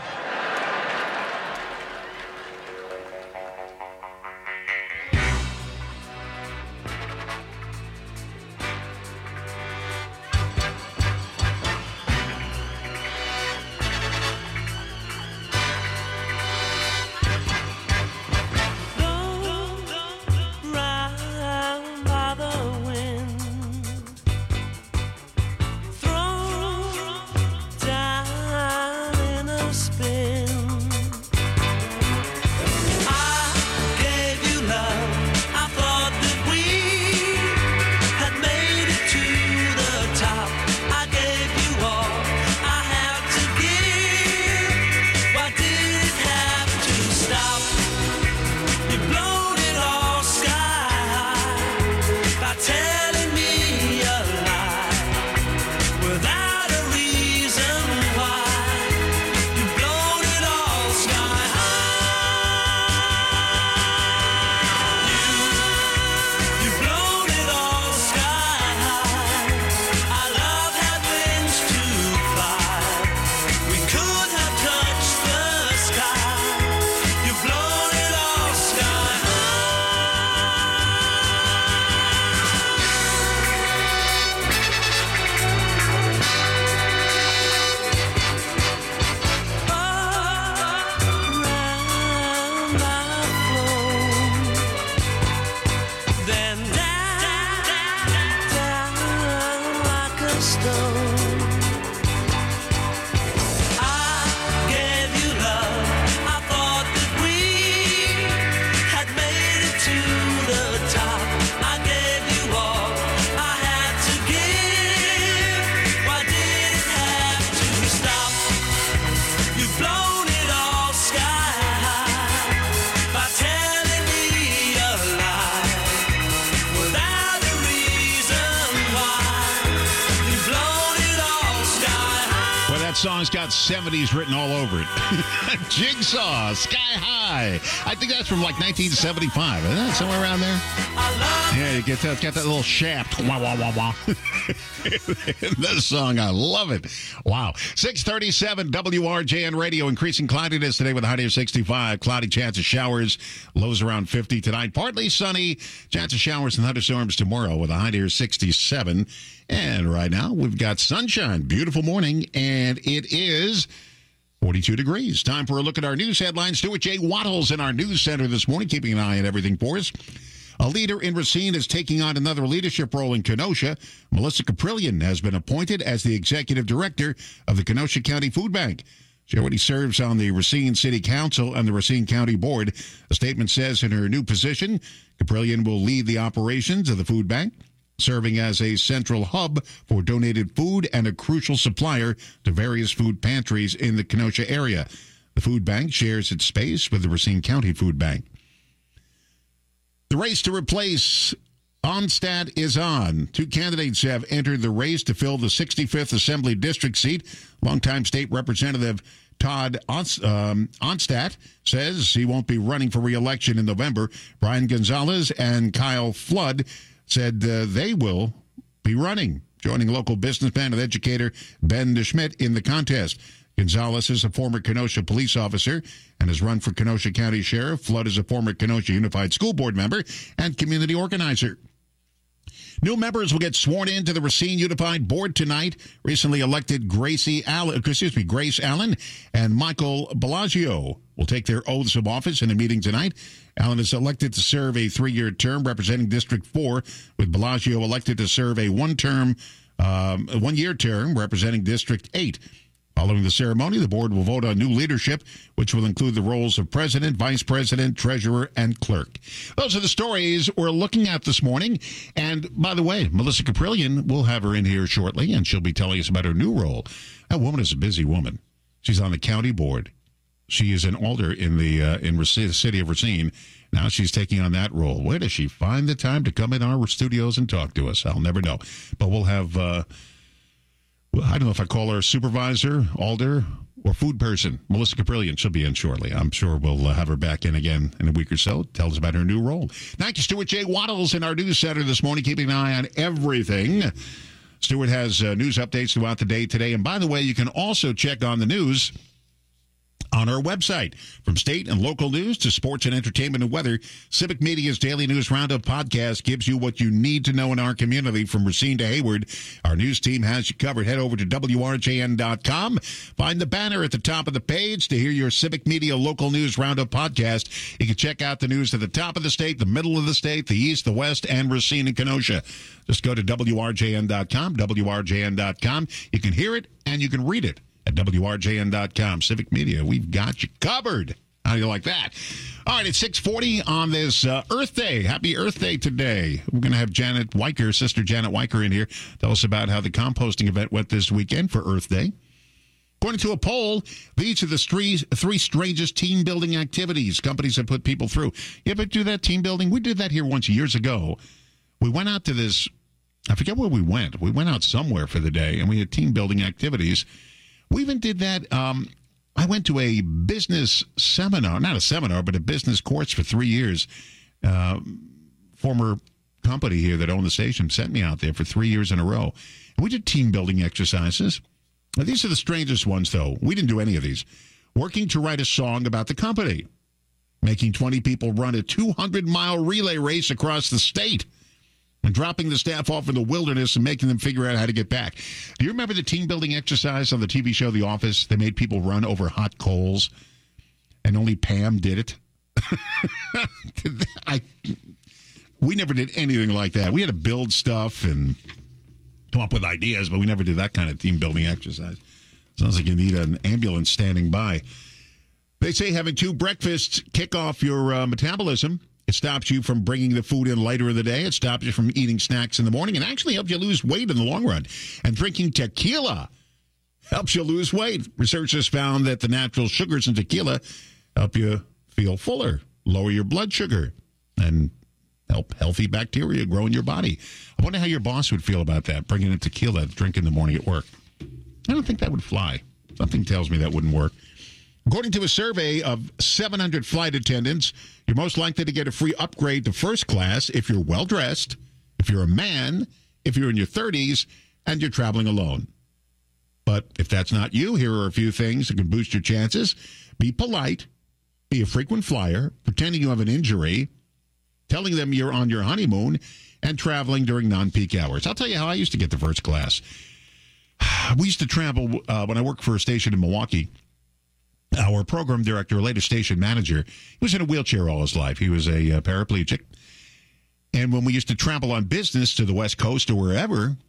Song's got 70s written all over it. Jigsaw, Sky High. I think that's from like 1975. Isn't that somewhere around there? Yeah, you get that. It's got that little shaft. Wah, wah, wah, wah. This song, I love it. Wow. 637 WRJN Radio. Increasing cloudiness today with a high of 65. Cloudy, chance of showers. Lows around 50 tonight. Partly sunny. Chance of showers and thunderstorms tomorrow with a high of 67. And right now, we've got sunshine. Beautiful morning, and it is 42 degrees. Time for a look at our news headlines. Stuart J. Wattles in our news center this morning, keeping an eye on everything for us. A leader in Racine is taking on another leadership role in Kenosha. Melissa Caprillion has been appointed as the executive director of the Kenosha County Food Bank. She already serves on the Racine City Council and the Racine County Board. A statement says in her new position, Caprillion will lead the operations of the food bank, serving as a central hub for donated food and a crucial supplier to various food pantries in the Kenosha area. The food bank shares its space with the Racine County Food Bank. The race to replace Onstad is on. Two candidates have entered the race to fill the 65th Assembly District seat. Longtime State Representative Todd Onstad says he won't be running for re-election in November. Brian Gonzalez and Kyle Flood said they will be running, joining local businessman and educator Ben DeSchmidt in the contest. Gonzalez is a former Kenosha police officer and has run for Kenosha County Sheriff. Flood is a former Kenosha Unified School Board member and community organizer. New members will get sworn into the Racine Unified Board tonight. Recently elected Grace Allen and Michael Bellagio will take their oaths of office in a meeting tonight. Allen is elected to serve a 3-year term representing District 4, with Bellagio elected to serve a one-year term representing District 8. Following the ceremony, the board will vote on new leadership, which will include the roles of president, vice president, treasurer, and clerk. Those are the stories we're looking at this morning. And by the way, Melissa Caprillion, we'll have her in here shortly, and she'll be telling us about her new role. That woman is a busy woman. She's on the county board. She is an alder in the city of Racine. Now she's taking on that role. Where does she find the time to come in our studios and talk to us? I'll never know. But we'll have... I don't know if I call her supervisor, alder, or food person. Melissa Caprillion, she'll be in shortly. I'm sure we'll have her back in again in a week or so. Tell us about her new role. Thank you, Stuart J. Waddles in our news center this morning, keeping an eye on everything. Stuart has news updates throughout the day today. And by the way, you can also check on the news on our website. From state and local news to sports and entertainment and weather, Civic Media's Daily News Roundup podcast gives you what you need to know in our community from Racine to Hayward. Our news team has you covered. Head over to WRJN.com. Find the banner at the top of the page to hear your Civic Media Local News Roundup podcast. You can check out the news at the top of the state, the middle of the state, the east, the west, and Racine and Kenosha. Just go to WRJN.com, WRJN.com. You can hear it and you can read it at WRJN.com. Civic Media, we've got you covered. How do you like that? All right, it's 6:40 on this Earth Day. Happy Earth Day today. We're going to have Janet Weicker, Sister Janet Weicker, in here. Tell us about how the composting event went this weekend for Earth Day. According to a poll, these are the three strangest team building activities companies have put people through. You ever do that team building? We did that here once years ago. We went out to this, I forget where we went. We went out somewhere for the day, and we had team building activities. We even did that. I went to a business seminar, not a seminar, but a business course for 3 years. Former company here that owned the station sent me out there for 3 years in a row. And we did team building exercises. Now, these are the strangest ones, though. We didn't do any of these. Working to write a song about the company. Making 20 people run a 200-mile relay race across the state. And dropping the staff off in the wilderness and making them figure out how to get back. Do you remember the team building exercise on the TV show The Office? They made people run over hot coals, and only Pam did it. We never did anything like that. We had to build stuff and come up with ideas, but we never did that kind of team building exercise. Sounds like you need an ambulance standing by. They say having 2 breakfasts kick off your metabolism. It stops you from bringing the food in later in the day. It stops you from eating snacks in the morning and actually helps you lose weight in the long run. And drinking tequila helps you lose weight. Researchers found that the natural sugars in tequila help you feel fuller, lower your blood sugar, and help healthy bacteria grow in your body. I wonder how your boss would feel about that, bringing in tequila to drink in the morning at work. I don't think that would fly. Something tells me that wouldn't work. According to a survey of 700 flight attendants, you're most likely to get a free upgrade to first class if you're well-dressed, if you're a man, if you're in your 30s, and you're traveling alone. But if that's not you, here are a few things that can boost your chances. Be polite, be a frequent flyer, pretending you have an injury, telling them you're on your honeymoon, and traveling during non-peak hours. I'll tell you how I used to get the first class. We used to travel when I worked for a station in Milwaukee. Our program director, later station manager, he was in a wheelchair all his life. He was a paraplegic. And when we used to travel on business to the West Coast or wherever,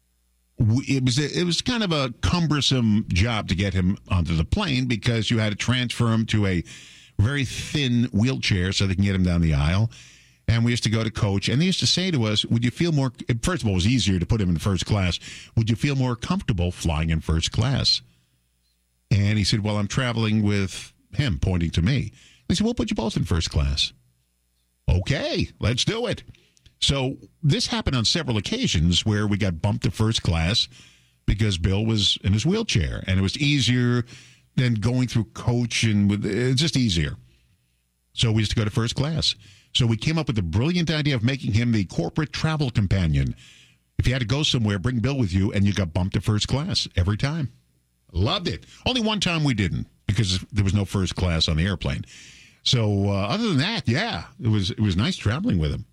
it was kind of a cumbersome job to get him onto the plane because you had to transfer him to a very thin wheelchair so they can get him down the aisle. And we used to go to coach, and they used to say to us, would you feel more, first of all, it was easier to put him in first class. Would you feel more comfortable flying in first class? And he said, well, I'm traveling with him, pointing to me. They said, we'll put you both in first class. Okay, let's do it. So this happened on several occasions where we got bumped to first class because Bill was in his wheelchair. And it was easier than going through coach, and it's just easier. So we used to go to first class. So we came up with the brilliant idea of making him the corporate travel companion. If you had to go somewhere, bring Bill with you, and you got bumped to first class every time. Loved it. Only one time we didn't because there was no first class on the airplane. So other than that, yeah, it was nice traveling with him.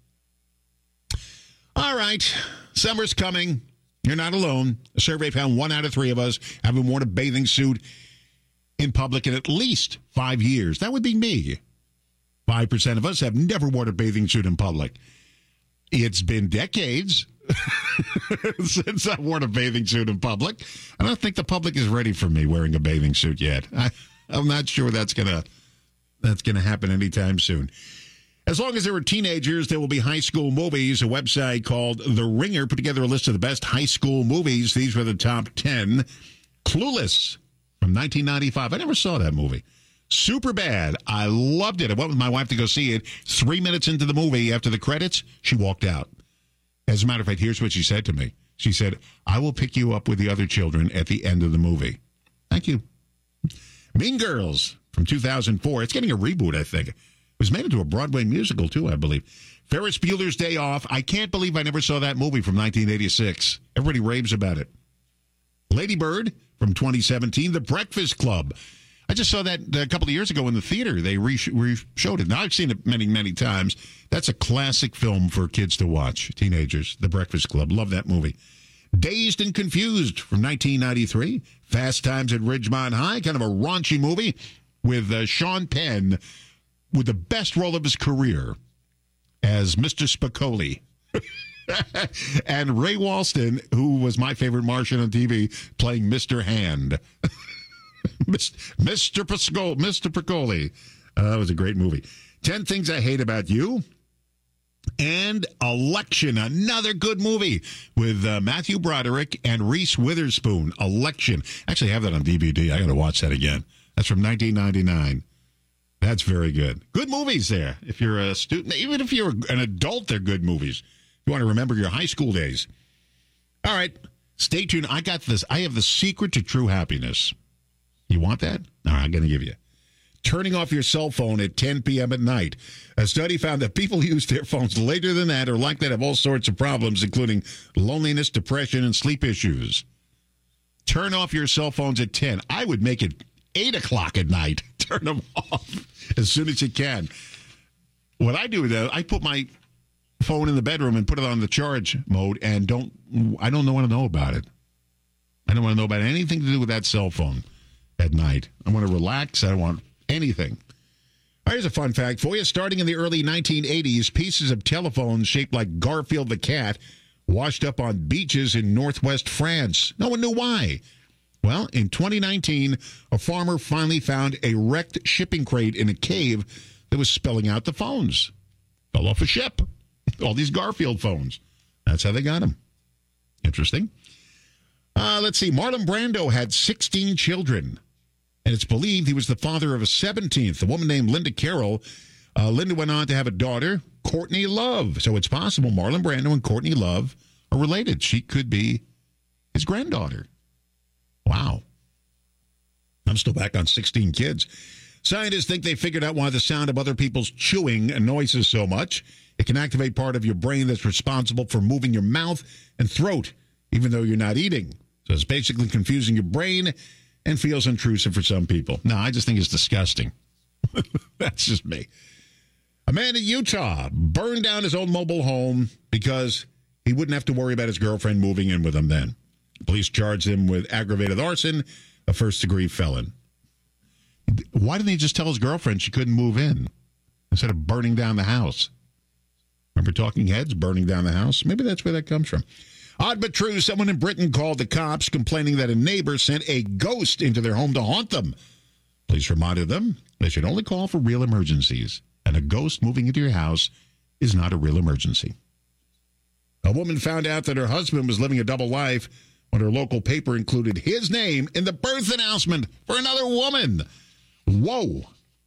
All right, summer's coming. You're not alone. A survey found 1 out of 3 of us haven't worn a bathing suit in public in at least 5 years. That would be me. 5% of us have never worn a bathing suit in public. It's been decades since I wore a bathing suit in public. I don't think the public is ready for me wearing a bathing suit yet. I'm not sure that's gonna happen anytime soon. As long as there are teenagers, there will be high school movies. A website called The Ringer put together a list of the best high school movies. These were the top 10. Clueless from 1995. I never saw that movie. Super bad. I loved it. I went with my wife to go see it. 3 minutes into the movie, after the credits, she walked out. As a matter of fact, here's what she said to me. She said, "I will pick you up with the other children at the end of the movie." Thank you. Mean Girls from 2004. It's getting a reboot, I think. It was made into a Broadway musical, too, I believe. Ferris Bueller's Day Off. I can't believe I never saw that movie from 1986. Everybody raves about it. Lady Bird from 2017. The Breakfast Club. I just saw that a couple of years ago in the theater. They re-showed it. Now, I've seen it many, many times. That's a classic film for kids to watch, teenagers. The Breakfast Club. Love that movie. Dazed and Confused from 1993. Fast Times at Ridgemont High. Kind of a raunchy movie with Sean Penn with the best role of his career as Mr. Spicoli. And Ray Walston, who was my favorite Martian on TV, playing Mr. Hand. Mr. Piccoli. That was a great movie. 10 Things I Hate About You. And Election, another good movie with Matthew Broderick and Reese Witherspoon. Election. Actually, I have that on DVD. I got to watch that again. That's from 1999. That's very good. Good movies there. If you're a student, even if you're an adult, they're good movies. You want to remember your high school days. All right. Stay tuned. I got this. I have the secret to true happiness. You want that? All right, I'm going to give you. Turning off your cell phone at 10 p.m. at night. A study found that people who use their phones later than that are likely to have all sorts of problems, including loneliness, depression, and sleep issues. Turn off your cell phones at 10. I would make it 8 o'clock at night. Turn them off as soon as you can. What I do, though, I put my phone in the bedroom and put it on the charge mode, and I don't want to know about it. I don't want to know about anything to do with that cell phone at night. I want to relax. I don't want anything. Here's a fun fact for you. Starting in the early 1980s, pieces of telephones shaped like Garfield the cat washed up on beaches in northwest France. No one knew why. Well, in 2019, a farmer finally found a wrecked shipping crate in a cave that was spelling out the phones. Fell off a ship. All these Garfield phones. That's how they got them. Interesting. Let's see. Marlon Brando had 16 children, and it's believed he was the father of a 17th, a woman named Linda Carroll. Linda went on to have a daughter, Courtney Love. So it's possible Marlon Brando and Courtney Love are related. She could be his granddaughter. Wow. I'm still back on 16 kids. Scientists think they figured out why the sound of other people's chewing annoys us so much. It can activate part of your brain that's responsible for moving your mouth and throat, even though you're not eating. So it's basically confusing your brain and feels intrusive for some people. No, I just think it's disgusting. That's just me. A man in Utah burned down his own mobile home because he wouldn't have to worry about his girlfriend moving in with him then. Police charged him with aggravated arson, a first-degree felon. Why didn't he just tell his girlfriend she couldn't move in instead of burning down the house? Remember Talking Heads, burning down the house? Maybe that's where that comes from. Odd but true, someone in Britain called the cops complaining that a neighbor sent a ghost into their home to haunt them. Police reminded them they should only call for real emergencies, and a ghost moving into your house is not a real emergency. A woman found out that her husband was living a double life when her local paper included his name in the birth announcement for another woman. Whoa.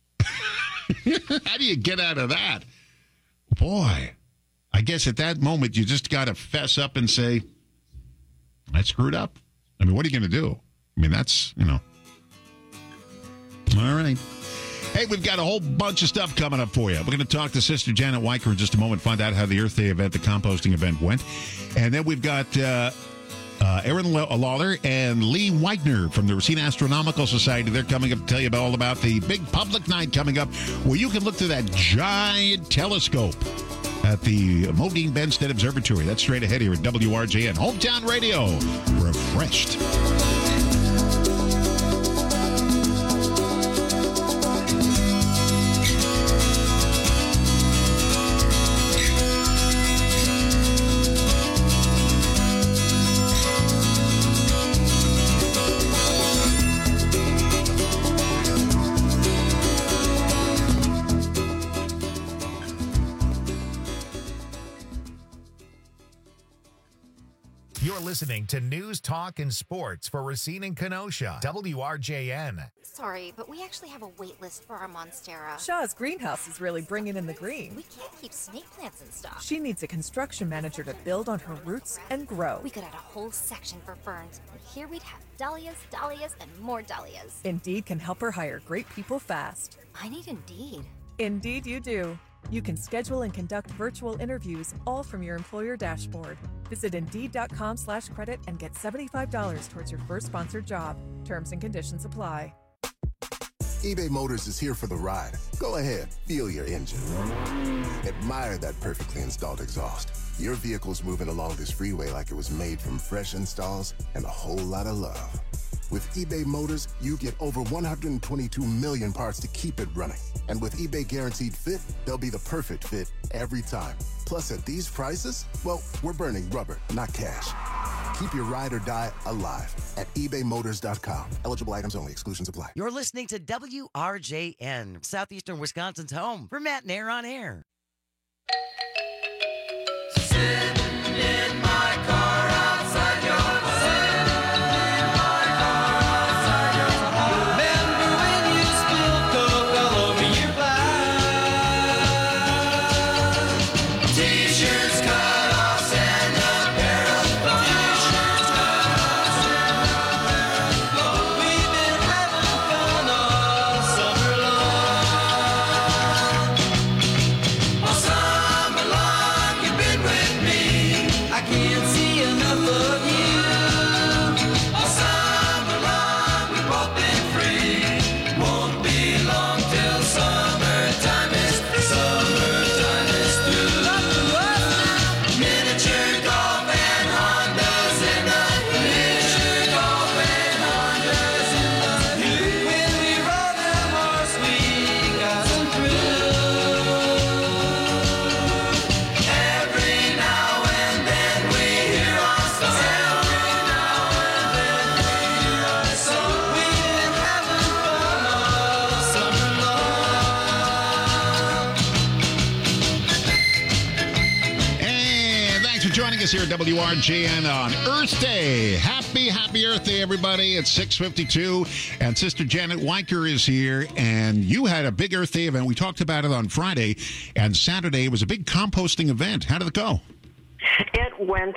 How do you get out of that? Boy, I guess at that moment you just got to fess up and say, I screwed up. I mean, what are you going to do? I mean, that's, All right. Hey, we've got a whole bunch of stuff coming up for you. We're going to talk to Sister Janet Weicker in just a moment, find out how the Earth Day event, the composting event went. And then we've got Aaron Lawler and Lee Widener from the Racine Astronomical Society. They're coming up to tell you all about the big public night coming up where you can look through that giant telescope at the Modine Benstead Observatory. That's straight ahead here at WRJN. Hometown Radio. Refreshed. listening to News, Talk, and Sports for Racine and Kenosha, WRJN. Sorry, but we actually have a wait list for our Monstera. Shaw's greenhouse is really bringing in the green. We can't keep snake plants in stock. She needs a construction manager to build on her roots and grow. We could add a whole section for ferns. And here we'd have dahlias, dahlias, and more dahlias. Indeed can help her hire great people fast. I need Indeed. Indeed you do. You can schedule and conduct virtual interviews all from your employer dashboard. Visit Indeed.com/credit and get $75 towards your first sponsored job. Terms and conditions apply. eBay Motors is here for the ride. Go ahead, feel your engine. Admire that perfectly installed exhaust. Your vehicle's moving along this freeway like it was made from fresh installs and a whole lot of love. With eBay Motors, you get over 122 million parts to keep it running. And with eBay Guaranteed Fit, they'll be the perfect fit every time. Plus, at these prices, well, we're burning rubber, not cash. Keep your ride or die alive at ebaymotors.com. Eligible items only. Exclusions apply. You're listening to WRJN, Southeastern Wisconsin's home for Matt and Air on Air. Sitting in my car outside your Here at WRJN on Earth Day. Happy Earth Day, everybody. It's 6:52, and Sister Janet Weicker is here, and you had a big Earth Day event. We talked about it on Friday, and Saturday was a big composting event. How did it go? It went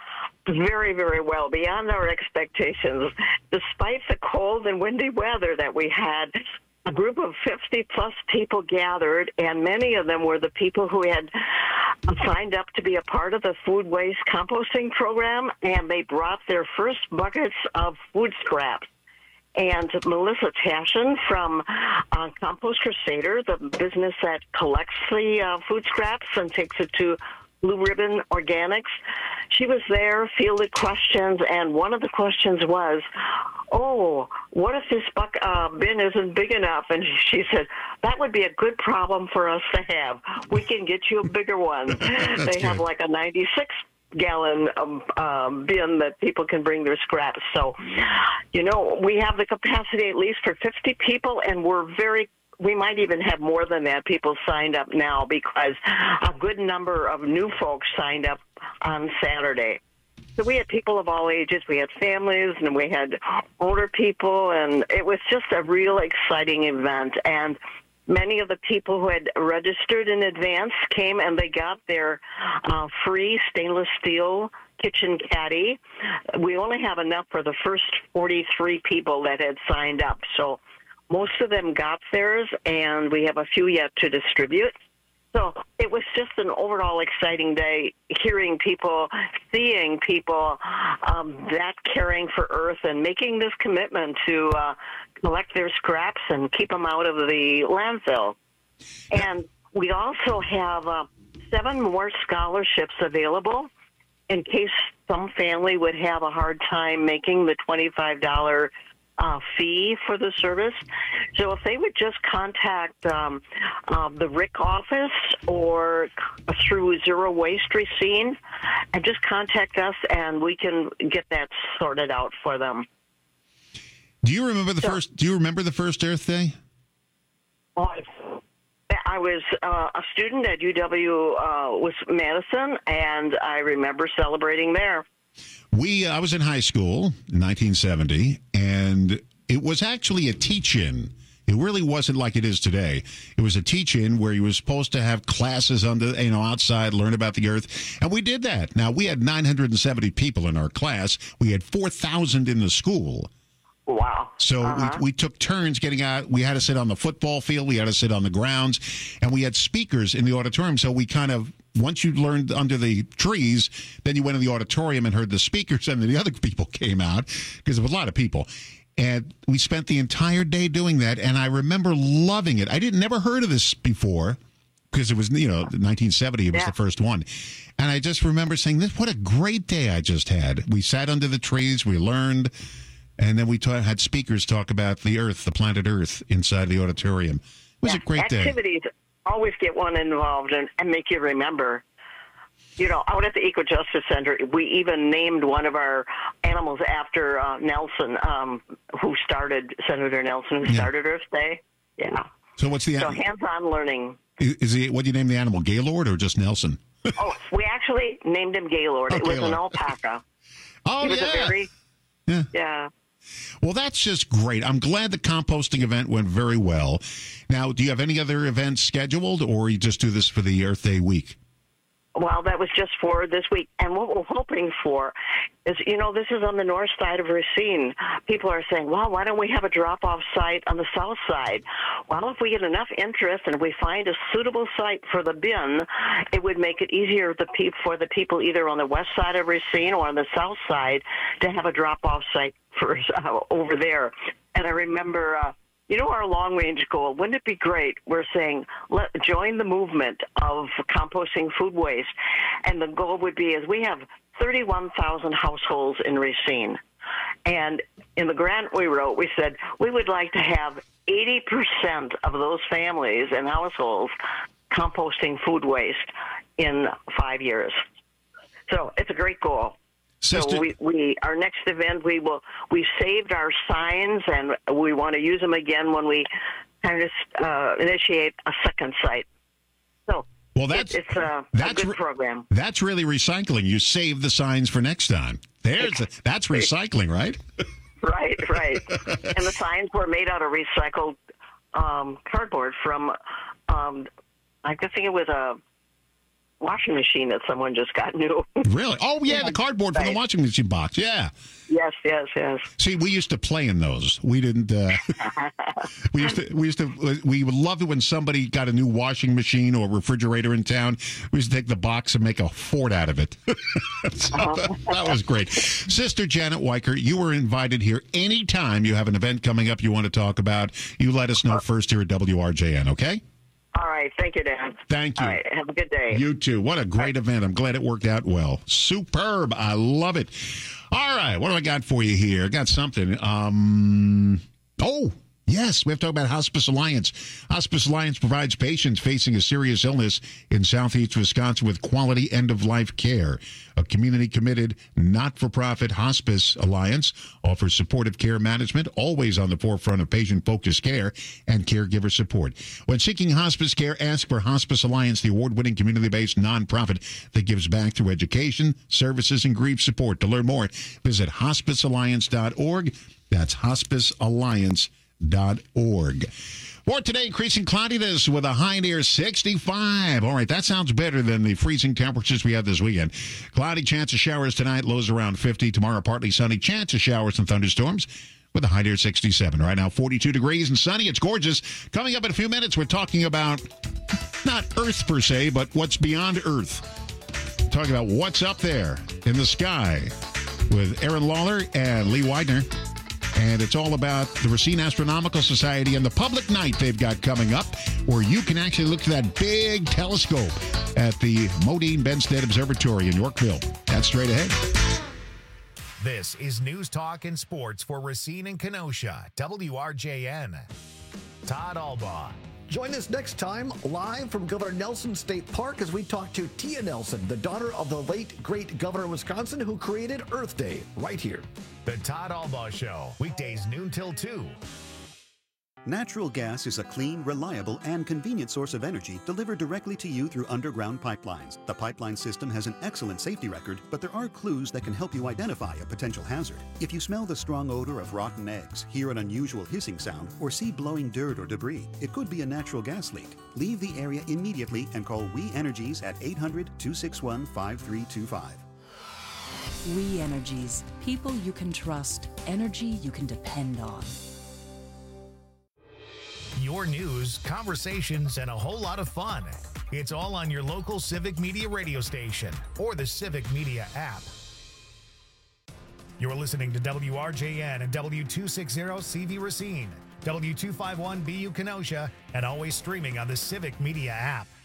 very, very well, beyond our expectations. Despite the cold and windy weather that we had, a group of 50-plus people gathered, and many of them were the people who had signed up to be a part of the food waste composting program, and they brought their first buckets of food scraps. And Melissa Tashin from Compost Crusader, the business that collects the food scraps and takes it to Blue Ribbon Organics, she was there, fielded questions, and one of the questions was, oh, what if this bin isn't big enough? And she said, that would be a good problem for us to have. We can get you a bigger one. They have like a 96-gallon bin that people can bring their scraps. So, you know, we have the capacity at least for 50 people, and we might even have more than that. People signed up now because a good number of new folks signed up on Saturday. So we had people of all ages. We had families, and we had older people, and it was just a real exciting event. And many of the people who had registered in advance came, and they got their free stainless steel kitchen caddy. We only have enough for the first 43 people that had signed up. So most of them got theirs, and we have a few yet to distribute. So it was just an overall exciting day, hearing people, seeing people that caring for Earth and making this commitment to collect their scraps and keep them out of the landfill. And we also have 7 more scholarships available in case some family would have a hard time making the $25 fee for the service. So if they would just contact the RIC office or through Zero Waste Racine, and just contact us, and we can get that sorted out for them. Do you remember the first Earth Day? I was a student at UW Madison, and I remember celebrating there. I was in high school in 1970, and it was actually a teach-in. It really wasn't like it is today. It was a teach-in where you were supposed to have classes outside, learn about the Earth, and we did that. Now, we had 970 people in our class. We had 4,000 in the school. Wow. So we took turns getting out. We had to sit on the football field. We had to sit on the grounds. And we had speakers in the auditorium. So we kind of, once you learned under the trees, then you went in the auditorium and heard the speakers, and then the other people came out because there was a lot of people. And we spent the entire day doing that. And I remember loving it. I never heard of this before because it was, 1970. It was the first one. And I just remember saying, what a great day I just had. We sat under the trees. We learned. And then we had speakers talk about the Earth, the planet Earth, inside the auditorium. It was a great day. Activities always get one involved and make you remember. Out at the Equal Justice Center, we even named one of our animals after Nelson, Senator Nelson, who started Earth Day. Yeah. So what's the So hands-on learning. What do you name the animal? Gaylord or just Nelson? We actually named him Gaylord. It was Gaylord. an alpaca. Oh, he was yeah. Well, that's just great. I'm glad the composting event went very well. Now, do you have any other events scheduled, or you just do this for the Earth Day week? Well, that was just for this week. And what we're hoping for is, this is on the north side of Racine. People are saying, well, why don't we have a drop-off site on the south side? Well, if we get enough interest and we find a suitable site for the bin, it would make it easier for the people either on the west side of Racine or on the south side to have a drop-off site for over there. And I remember... our long-range goal, wouldn't it be great? We're saying, join the movement of composting food waste. And the goal would be is we have 31,000 households in Racine. And in the grant we wrote, we said we would like to have 80% of those families and households composting food waste in 5 years. So it's a great goal. Sister. So our next event, we saved our signs, and we want to use them again when we kind of initiate a second site. So it's a good program. That's really recycling. You save the signs for next time. That's recycling, right? Right. And the signs were made out of recycled cardboard from, I think it was a washing machine that someone just got new. Really? Oh, yeah, the cardboard from the washing machine box. Yeah. Yes. See, we used to play in those. We didn't. We loved it when somebody got a new washing machine or refrigerator in town. We used to take the box and make a fort out of it. That was great. Sister Janet Weicker, you were invited here anytime you have an event coming up you want to talk about. You let us know first here at WRJN, okay? All right. Thank you, Dan. Thank you. All right. Have a good day. You too. What a great event. I'm glad it worked out well. Superb. I love it. All right. What do I got for you here? I got something. Yes, we have to talk about Hospice Alliance. Hospice Alliance provides patients facing a serious illness in southeast Wisconsin with quality end-of-life care. A community-committed, not-for-profit Hospice Alliance offers supportive care management, always on the forefront of patient-focused care and caregiver support. When seeking hospice care, ask for Hospice Alliance, the award-winning community-based nonprofit that gives back through education, services, and grief support. To learn more, visit hospicealliance.org. That's hospicealliance.org. For today, increasing cloudiness with a high near 65. All right, that sounds better than the freezing temperatures we had this weekend. Cloudy, chance of showers tonight, lows around 50. Tomorrow, partly sunny, chance of showers and thunderstorms with a high near 67. Right now, 42 degrees and sunny. It's gorgeous. Coming up in a few minutes, we're talking about not Earth per se, but what's beyond Earth. Talking about what's up there in the sky with Aaron Lawler and Lee Widener. And it's all about the Racine Astronomical Society and the public night they've got coming up, where you can actually look to that big telescope at the Modine Benstead Observatory in Yorkville. That's straight ahead. This is News Talk and Sports for Racine and Kenosha, WRJN. Todd Albaugh. Join us next time live from Governor Nelson State Park as we talk to Tia Nelson, the daughter of the late, great governor of Wisconsin who created Earth Day, right here. The Todd Albaugh Show, weekdays noon till 2. Natural gas is a clean, reliable, and convenient source of energy delivered directly to you through underground pipelines. The pipeline system has an excellent safety record, but there are clues that can help you identify a potential hazard. If you smell the strong odor of rotten eggs, hear an unusual hissing sound, or see blowing dirt or debris, it could be a natural gas leak. Leave the area immediately and call We Energies at 800-261-5325. We Energies. People you can trust. Energy you can depend on. Your news, conversations, and a whole lot of fun. It's all on your local Civic Media radio station or the Civic Media app. You're listening to WRJN and W260CV Racine, W251BU Kenosha, and always streaming on the Civic Media app.